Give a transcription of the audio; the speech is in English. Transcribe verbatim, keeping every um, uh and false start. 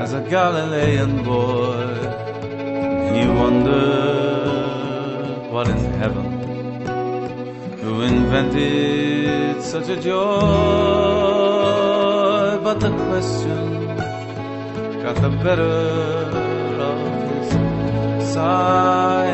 as a Galilean boy. He wondered what in heaven, who invented such a joy. But the question got the better of his sigh.